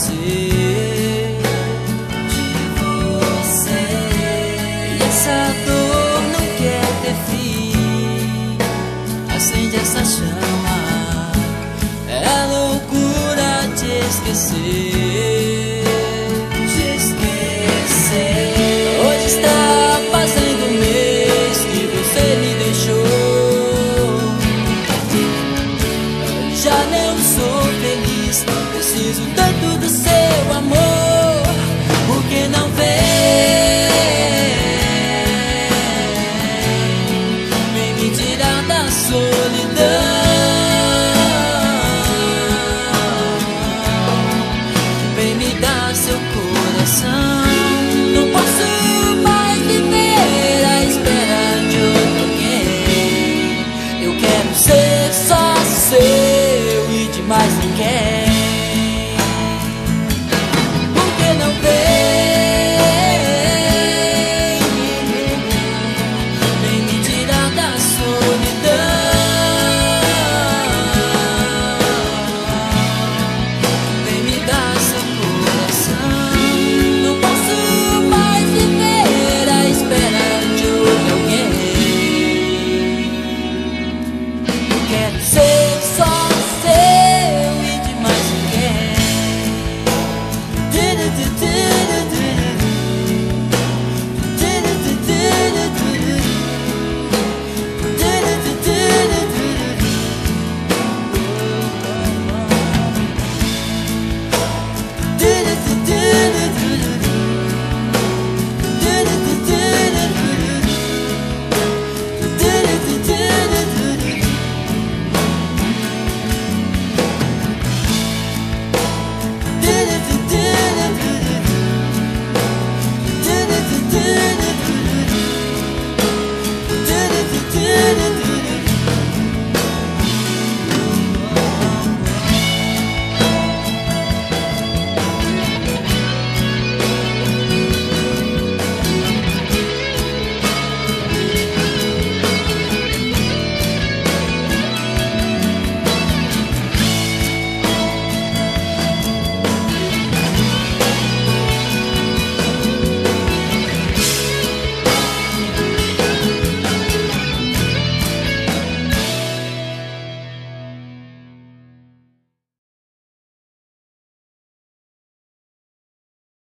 E essa dor não quer ter fim. Acende essa chama, é loucura te esquecer. Hoje está fazendo um mês que você me deixou. Já não sou feliz, preciso tanto do seu amor. Por que não vem me tirar da solidão? Vem me dar seu coração. Não posso mais viver à espera de outro alguém. Eu quero ser só seu.